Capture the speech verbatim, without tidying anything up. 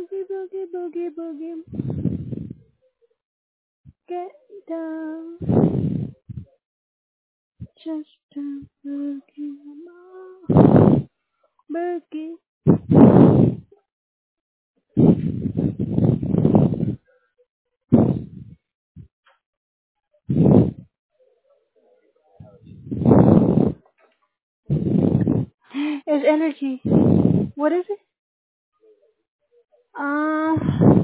Boogie, boogie, boogie, boogie. Get down. Just a boogie. Boogie. It's energy. What is it? Um.